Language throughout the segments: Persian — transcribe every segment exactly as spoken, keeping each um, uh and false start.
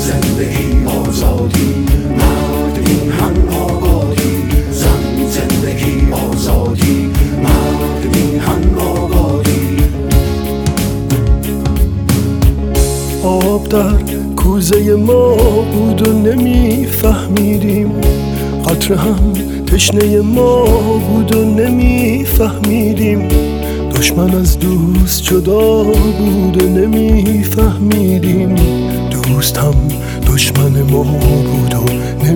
زندگی آزادی، مرد این هم آبادی. زن زندگی آزادی، مرد این هم آبادی. آب در کوزه ما بود و نمیفهمیدیم، قطره هم تشنه ما بود و نمیفهمیدیم. دشمن از دوست جدا بود و نمیفهمیدیم، دوست هم دشمن ما بود و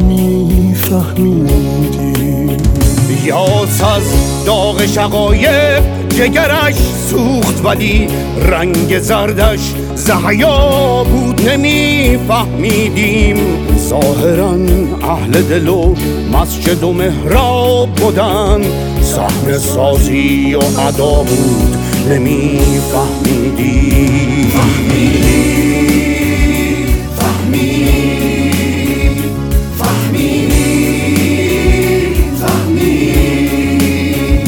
نمیفهمیدیم. یاس از داغ شقایق جگرش سوخت، ولی رنگ زردش زحیا بود نمیفهمیدیم. ظاهراً اهل دل و مسجد و محراب بودن، صحنه سازی و ادا بود نمیفهمیدیم. فهمیدیم فهمیدیم فهمیدیم فهمیدیم.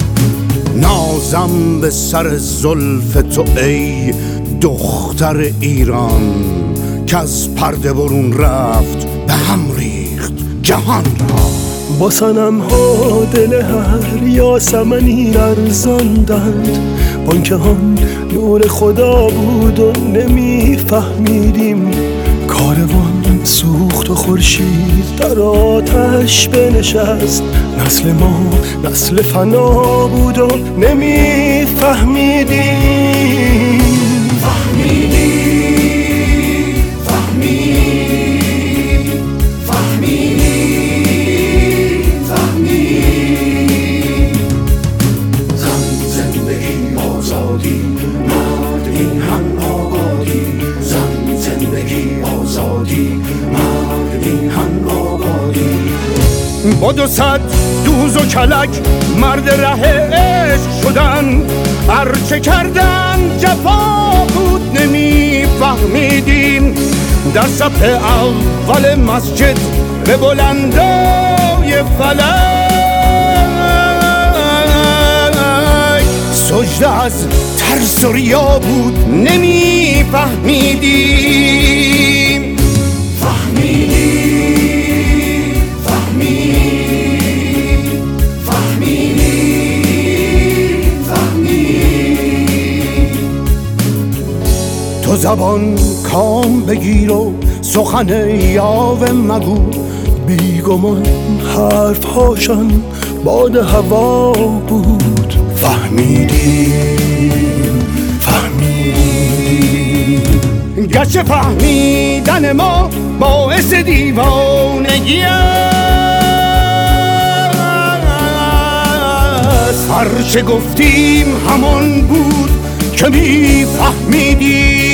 نازم به سر زلف تو ای دختر ایران، که از پرده برون رفت به هم ریخت جهان را. با صنم ها دل هر یاسمنی ارزاندند، بانکه هم نور خدا بود و نمیفهمیدیم. کاروان سوخت و خورشید در آتش بنشست، نسل ما نسل فنا بود و نمیفهمیدیم. فهمیدیم فهمیدیم فهمیدیم فهمیدیم. زن زندگی آزادی، مرد این هم آبادی. زن زندگی آزادی، مرد این هم آبادی. با دو صد دوز و کلک مرد ره عشق شدن، هرچه کردن جفا بود نمیفهمیدیم. در صف اول مسجد به بلندای فلک، سجده از ترس و ریا بود نمیفهمیدیم. فهمیدیم فهمیدیم فهمیدیم فهمیدیم. تو زبان کام بگیر و سخن یاوه مگو، بیگمان حرف هاشن باد هوا بود. فهمیدیم فهمیدیم. گرچه فهمیدن ما باعث دیوانگی است، هرچه گفتیم همان بود که میفهمیدیم.